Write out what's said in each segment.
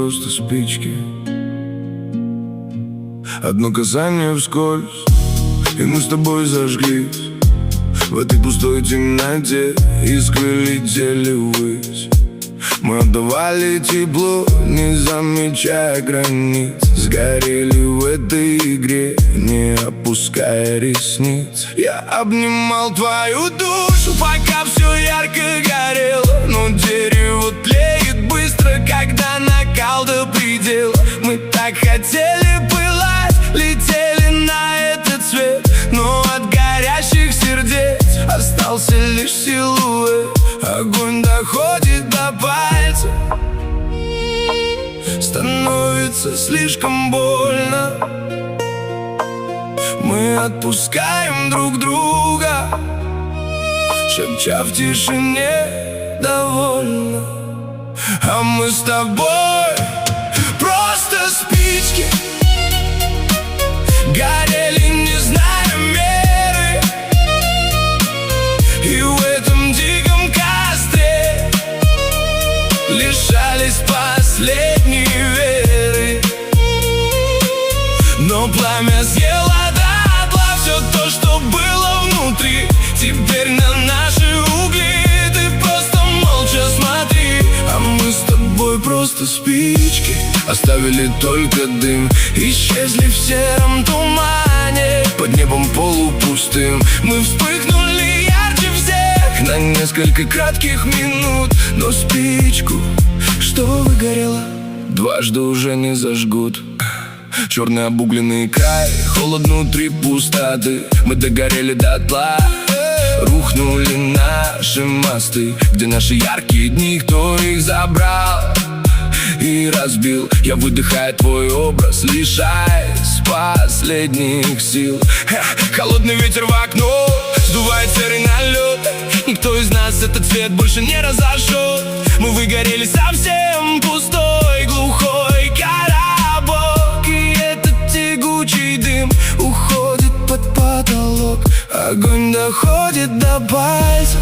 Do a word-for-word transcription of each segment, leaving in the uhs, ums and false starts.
просто спички. Одно касание вскользь, и мы с тобой зажглись. В этой пустой темноте искры летели ввысь. Мы отдавали тепло, не замечая границ. Сгорели в этой игре, не опуская ресниц. Я обнимал твою душу, пока все ярко горело. Но дерево тлеет быстро, когда накал до предела. Мы так хотели пылать, летели на этот свет, но от горящих сердец остался лишь силуэт. Огонь доходит до пальца, становится слишком больно. Мы отпускаем друг друга, шепча в тишине довольно. А мы с тобой просто спички, горели, не зная меры. И в этом диком костре лишались последней веры. Но пламя съело дотла все то, что было внутри. Теперь на наши угли ты просто молча смотри. А мы с тобой просто спички, оставили только дым. Исчезли в сером тумане, под небом полупустым. Мы вспыхнули ярче всех на несколько кратких минут. Но спичку, что выгорела, дважды уже не зажгут. Черный обугленный край, холод внутри пустоты. Мы догорели дотла, рухнули наши мосты. Где наши яркие дни, кто их забрал и разбил? Я выдыхаю твой образ, лишаясь последних сил. Холодный ветер в окно сдувает серый налет. Никто из нас этот цвет больше не разожжет. Мы выгорели совсем, пустой, глухой коробок. И этот тягучий дым уходит под потолок. Огонь доходит до пальцев,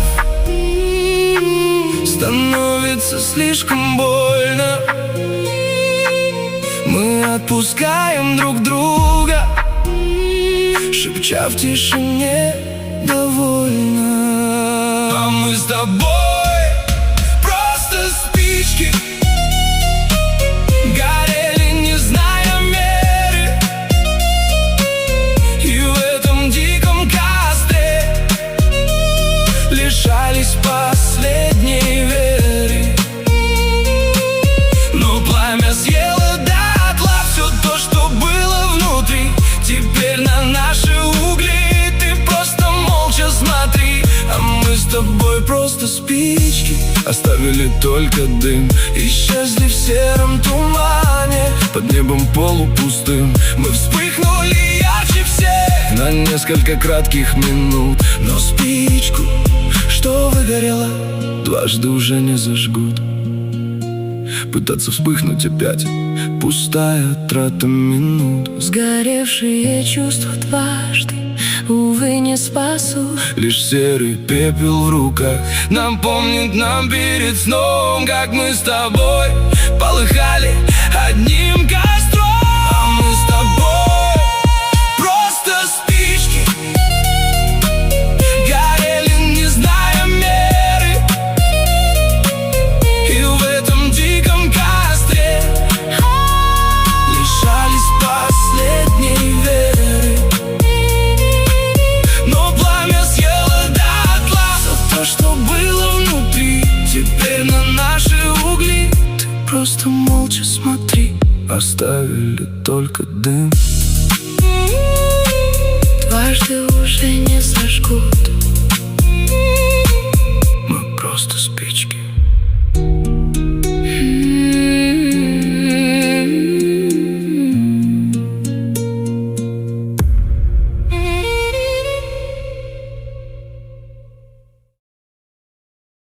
становится слишком больно. Мы отпускаем друг друга, шепча в тишине довольно. А мы с тобой просто спички, горели, не зная меры. И в этом диком костре лишались последней веры. Но пламя съело дотла все то, что было внутри. Теперь на наши угли ты просто молча смотри. А мы с тобой просто спички, оставили только дым. Исчезли в сером тумане, под небом полупустым. Мы вспыхнули ярче всех на несколько кратких минут. Но спичку, что выгорела, дважды уже не зажгут. Пытаться вспыхнуть опять — пустая трата минут. Сгоревшие чувства дважды, увы, не спасут. Лишь серый пепел в руках напомнит нам перед сном, как мы с тобой полыхали одним костром. А мы с тобой просто спички, горели, не зная меры. И в этом диком костре лишались последней веры. Но пламя съело дотла все то, что было внутри. Теперь на наши угли ты просто молча смотри. Оставили только дым, Дважды уже не зажгут.